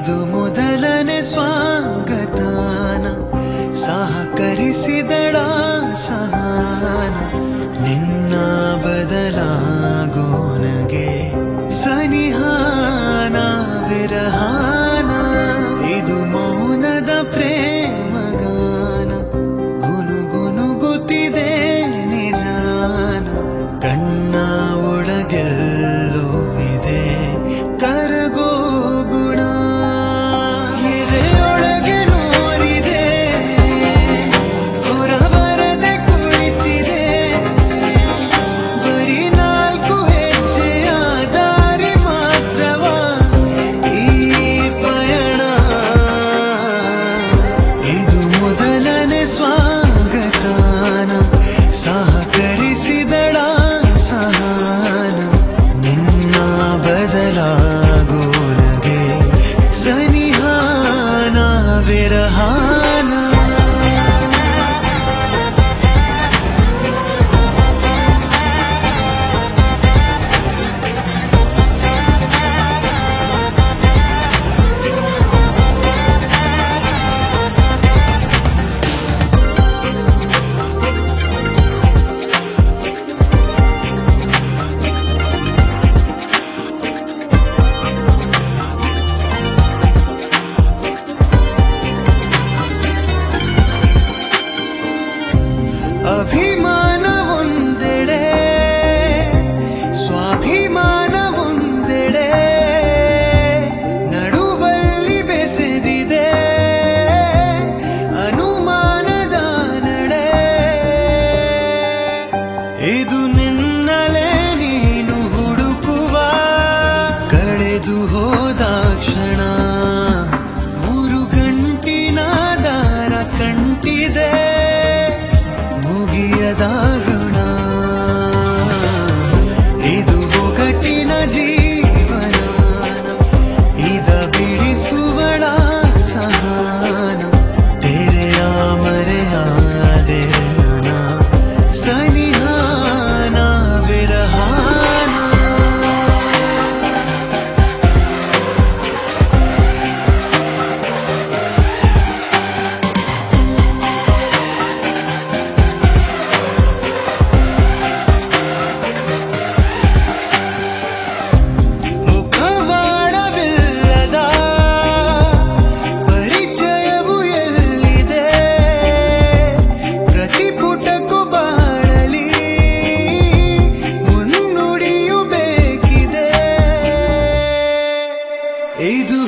ಇದು ಮೊದಲನೇ ಸ್ವಾಗತಾನ ಸಹಕರಿಸಿದಳ ಸಹನ ನಿನ್ನ ಬದಲಾಗೋನಗೆ ಸನಿಹಾನ ವಿರಹಾನ ಇದು ಮೌನದ ಪ್ರೇಮಗಾನ ಗುನುಗುನುಗುತ್ತಿದೆ ನಿಜಾನ ಕಣ್ಣ ಒಳಗೆಲ್ಲೋ ಇದೆ ಕರಗೋ ಗುಣ ಎದೆಯೊಳಗೆ ನೋರಿದೆ ಹೊರಬರದೆ ಕುಳಿತಿದೆ ಬರೀ 4 ಹೆಜ್ಜೆಯ ದಾರಿ ಮಾತ್ರವ ಈ ಪಯಣ ಇದು ಮೊದಲನೇ ಸ್ವಾಗತಾನ ಸಹಕರಿಸಿದಳ ಸಹನ ನಿನ್ನ ಬದಲಾಗೋನಗೆ ಸನಿಹಾನ ವಿರಹಾನ ಅಭಿಮಾನ ಒಂದೆಡೆ ಸ್ವಾಭಿಮಾನ ಒಂದೆಡೆ ನಡುವಲ್ಲಿ ಬೆಸೆದಿದೆ ಅನುಮಾನದ ನಡೆ ಇದು ನಿನ್ನಲೇ ನೀನು ಹುಡುಕುವ ಕಳೆದು ಹೋದ ಕ್ಷಣ 3 ಗಂಟಿನ ದಾರ ಕಂಟಿದೆ ಮುಗಿಯದ ಋಣ ಇದು ಒಗಟಿನ ಜೀವನ ಇದ ಬಿಡಿಸುವಳ ಸಹನ ತೆರೆಯ ಮರೆಯಾದೆರನ ಸನಿಹಾನ ವಿರಹಾನ ಮುಖವಾಡವಿಲ್ಲದ ಪರಿಚಯವು ಎಲ್ಲಿದೆ ಪ್ರತಿಪುಟಕ್ಕೂ ಬಾಳಲಿ ಮುನ್ನುಡಿಯು ಬೇಕಿದೆ ಇದು